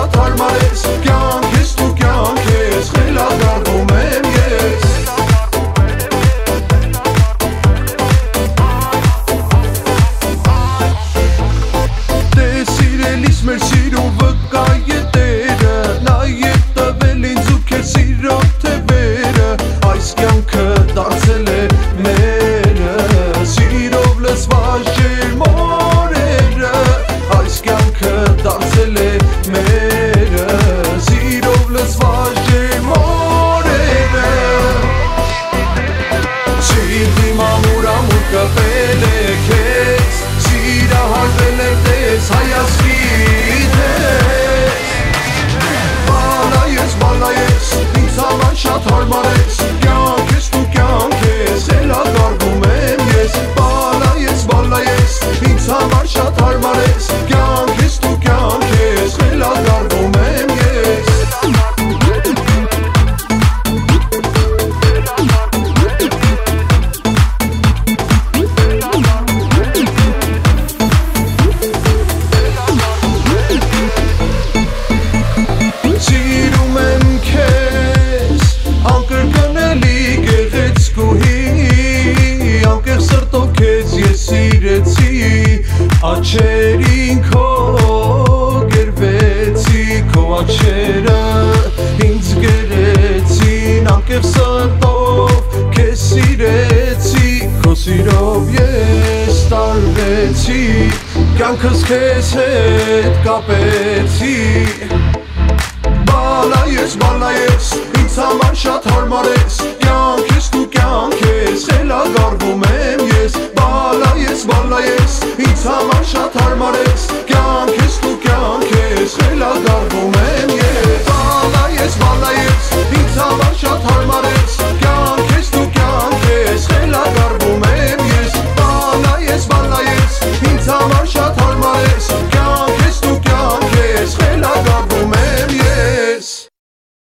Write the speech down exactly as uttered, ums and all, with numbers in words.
շատ հարմար ես, կյանք ես դու կյանք ես, խելագարվում եմ ես։ Դե սիրելիս մեր սիրուն վկա ետերը, նա ետ տվել ինձ ու քեզ սիրո թևերը, այս կյանքը դարձել է մերը, սիրով լսված ջերմորերը, այս կյանքը դարձել է մերը, սիրով լսված ջերմորերը։ Սիրտի մամուր ամուր կպել է քեզ, սիրահարվել է տես հայացքիդ ես։ Բալա ես, բալա ես, ինձ համար շատ հարմար ես, կյանք ես դու կյանք ես, խելագարվում եմ ես։ Բալա ես, բալա ես, ինձ համար շատ հարմար ես, կյանք ես դու կյանք ես, խելագարվում եմ ես։ Սիրում եմ քեզ, անկրկնելի գեղեցկուհի, անկեղ սրտով քեզ ես սիրեցի, աչերին քո գերվեցի, քո աչերը ինձ գերեցին, անկեղ սրտով քեզ սիրեցի, քո սիրով ես տարվեցի, կյանքս քեզ հետ կապեցի։ Բալա ես, բալա ես, ինձ համար շատ հարմար ես, կյանք ես դու կյանք ես, խելագարվում եմ ես։ Բալա ես, բալա ես, ինձ համար շատ հարմար ես,